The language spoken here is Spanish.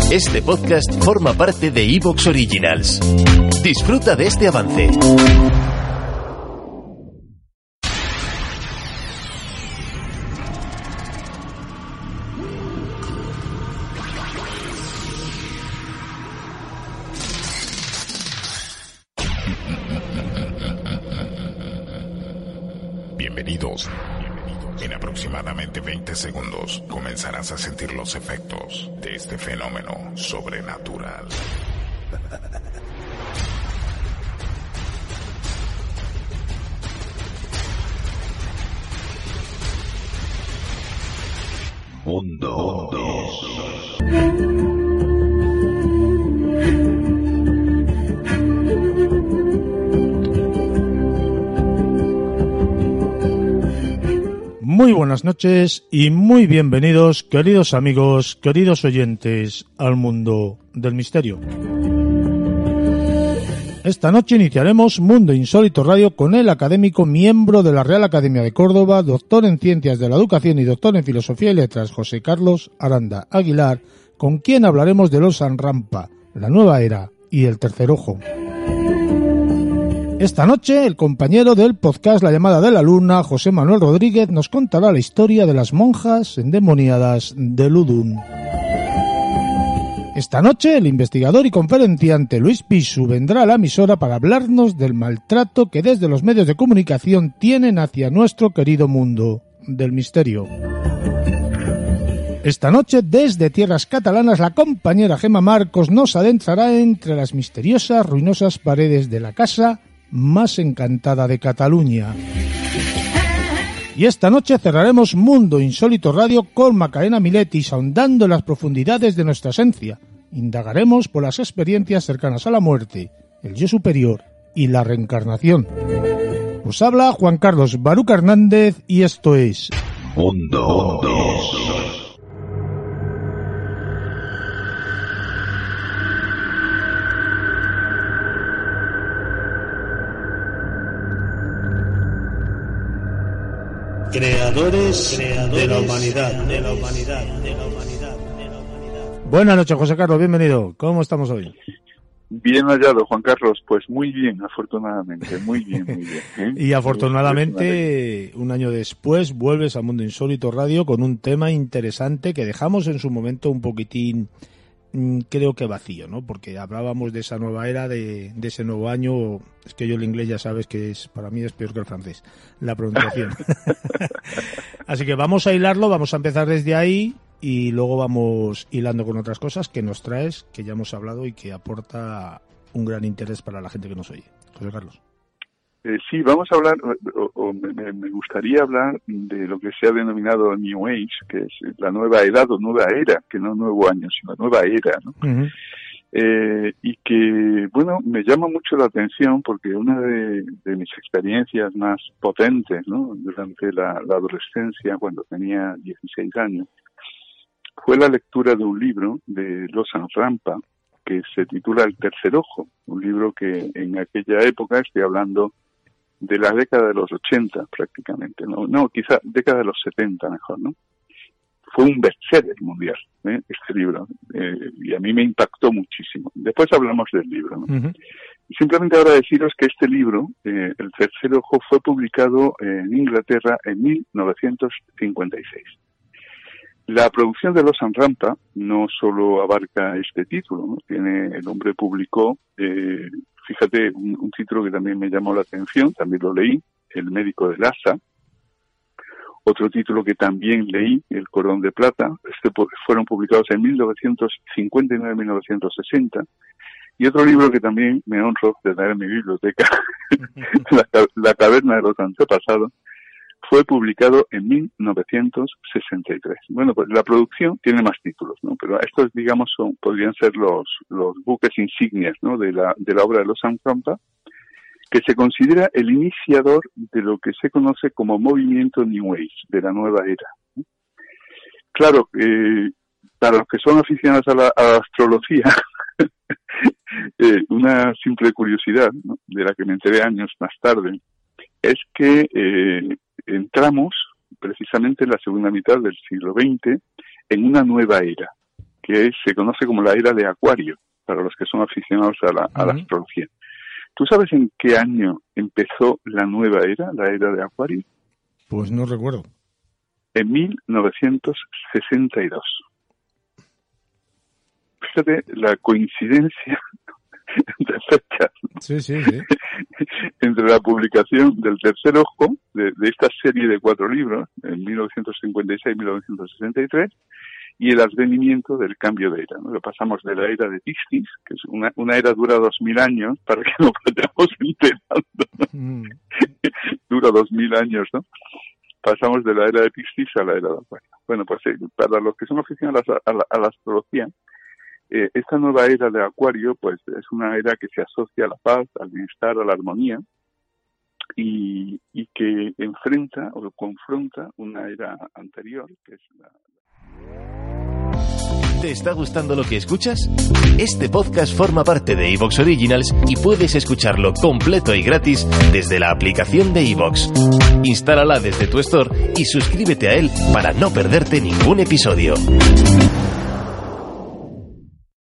Este podcast forma parte de iVoox Originals. Disfruta de este avance. Bienvenidos. En aproximadamente 20 segundos comenzarás a sentir los efectos de este fenómeno sobrenatural. Mundo. Muy buenas noches y muy bienvenidos, queridos amigos, queridos oyentes, al mundo del misterio. Esta noche iniciaremos Mundo Insólito Radio con el académico miembro de la Real Academia de Córdoba, doctor en Ciencias de la Educación y doctor en Filosofía y Letras, José Carlos Aranda Aguilar, con quien hablaremos de los Sanrampa, la nueva era y el tercer ojo. Esta noche, el compañero del podcast La Llamada de la Luna, José Manuel Rodríguez, nos contará la historia de las monjas endemoniadas de Ludun. Esta noche, el investigador y conferenciante Luis Pisu vendrá a la emisora para hablarnos del maltrato que desde los medios de comunicación tienen hacia nuestro querido mundo del misterio. Esta noche, desde tierras catalanas, la compañera Gemma Marcos nos adentrará entre las misteriosas, ruinosas paredes de la casa más encantada de Cataluña. Y esta noche cerraremos Mundo Insólito Radio con Macarena Miletis, ahondando en las profundidades de nuestra esencia. Indagaremos por las experiencias cercanas a la muerte, el yo superior y la reencarnación. Os habla Juan Carlos Baruca Hernández y esto es Mundo. Creadores de la humanidad. Buenas noches, José Carlos, bienvenido. ¿Cómo estamos hoy? Bien hallado, Juan Carlos. Pues muy bien, afortunadamente. Muy bien. Y afortunadamente, un año después, vuelves a Mundo Insólito Radio con un tema interesante que dejamos en su momento un poquitín, creo que vacío, ¿no? Porque hablábamos de esa nueva era, de ese nuevo año. Es que yo el inglés ya sabes que para mí es peor que el francés, la pronunciación. Así que vamos a hilarlo, vamos a empezar desde ahí y luego vamos hilando con otras cosas que nos traes, que ya hemos hablado y que aporta un gran interés para la gente que nos oye. José Carlos. Sí, vamos a hablar, me gustaría hablar de lo que se ha denominado New Age, que es la nueva edad o nueva era, que no nuevo año, sino nueva era, ¿no? Uh-huh. Y que, bueno, me llama mucho la atención porque una de mis experiencias más potentes, ¿no?, durante la adolescencia, cuando tenía 16 años, fue la lectura de un libro de los Sanrampa que se titula El tercer ojo, un libro que en aquella época, estoy hablando de la década de los 80 prácticamente, no, quizá década de los 70 mejor, ¿no? Fue un bestseller mundial, este libro, y a mí me impactó muchísimo. Después hablamos del libro, ¿no? Uh-huh. Simplemente ahora deciros que este libro, El tercer ojo, fue publicado en Inglaterra en 1956. La producción de los Sanrampa no solo abarca este título, ¿no? El hombre publicó, fíjate, un título que también me llamó la atención, también lo leí, El médico de Lhasa. Otro título que también leí, El cordón de plata, fueron publicados en 1959-1960. Y otro libro que también me honro de dar en mi biblioteca, La caverna de los antepasados, fue publicado en 1963. Bueno, pues la producción tiene más títulos, ¿no? Pero estos, digamos, podrían ser los buques insignias, ¿no?, de la obra de los Sanrampa, que se considera el iniciador de lo que se conoce como movimiento New Age, de la nueva era. Claro, para los que son aficionados a la astrología, una simple curiosidad, ¿no?, de la que me enteré años más tarde, es que entramos precisamente en la segunda mitad del siglo XX en una nueva era, que se conoce como la era de Acuario, para los que son aficionados a la astrología. ¿Tú sabes en qué año empezó la nueva era, la era de Acuario? Pues no recuerdo. En 1962. Fíjate la coincidencia de fechas. Sí. Entre la publicación del Tercer Ojo, de esta serie de 4 libros, en 1956-1963, y el advenimiento del cambio de era, ¿no? Lo pasamos de la era de Piscis, que es una era dura 2000 años, para que nos vayamos enterando. Dura 2000 años, ¿no? Pasamos de la era de Piscis a la era de Acuario. Bueno, pues para los que son aficionados a la astrología, esta nueva era de Acuario, pues es una era que se asocia a la paz, al bienestar, a la armonía, y que enfrenta o confronta una era anterior, que es la... ¿Te está gustando lo que escuchas? Este podcast forma parte de iVoox Originals y puedes escucharlo completo y gratis desde la aplicación de iVoox. Instálala desde tu store y suscríbete a él para no perderte ningún episodio.